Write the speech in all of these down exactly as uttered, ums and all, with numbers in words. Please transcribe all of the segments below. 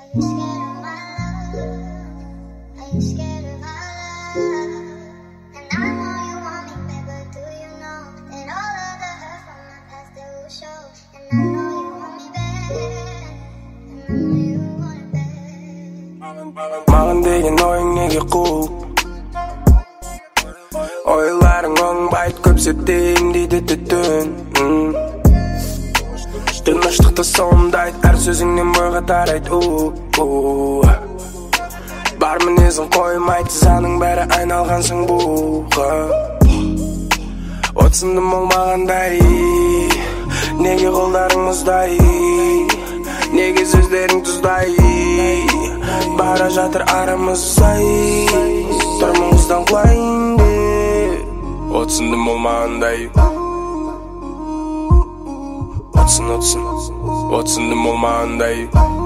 Mаған деген ойың неге қу? Ойларың оңбайды, көп сәттейін дейді түтін. Тыныштықты сомдайды, әр сөзіңнен бойға тарайды. Бар мінезің қоймайды, заның бәрі айналғансың буға. Отсынды болмағандай, неге қолдарың мұздай, неге сөздерің тұздай, бара жатыр арамыз ай, тұрмыңыздан құлайын деп. Отсынды болмағандай, отсын, отсын, отсынды болмағандай.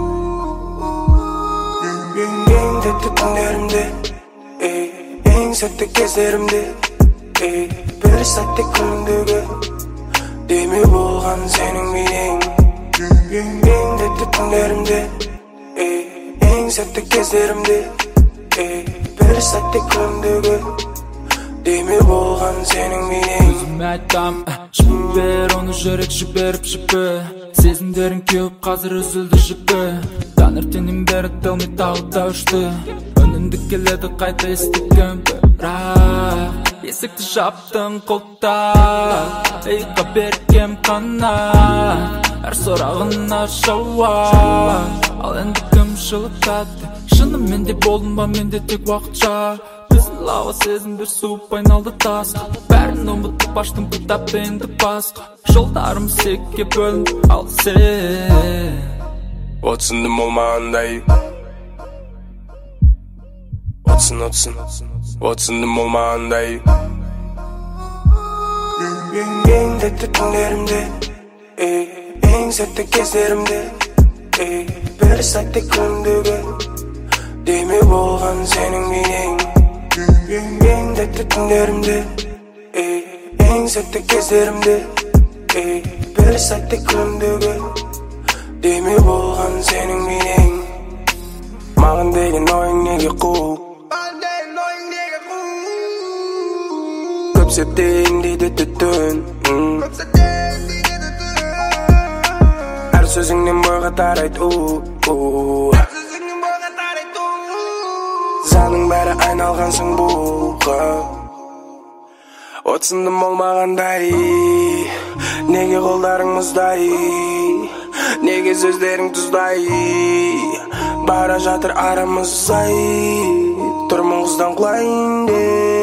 Ең тәтті күндерімде, ең сәтті кездерімде, бір сәтте күндігі деме болған сенің менен. Ең тәтті күндерімде, ең сәтті кездерімде, бір сәтте күндігі деме болған сенің менен. Өзіме айтам, жібер оны жүрек жіберіп жібі, сезімдерің кеуіп қазір үзілді жібі. Таңертеңнен бері тылмай тағы да ұшты, үніңді келеді қайта естігім. Бірақ есікті жаптың құлттап, иыққа бергем қанат, әр сұрағына жауап. Ал енді кім жылытады? Шынымен де болдым ба менде тек уақытша? Біздің лава сезімдер суып айналды тасқа, бәрін ұмытып аштым кітаппенді басқа. Жолдарым секке бөлінді, ал сен отсынды болмағандай, отсын, отсын, отсынды болмағандай. Ең тәтті күндерімде, ең сәтті кездерімде, бір сәтте күндігі деме болған сенің менен. Ең тәтті күндерімде, ең сәтті кездерімде, бір сәтте күндігі деме болған сенің менен. Маған деген ойың неге қу? Көп сәттейін дейді түтін, әр сөзіңнен бойға тарайды. Заның бәрі айналғансың буға. Отсынды болмағандай, неге қолдарың мұздай, неге сөздерің тұздай, бара жатыр арамыз ай, тұрмыңыздан құлайын деп.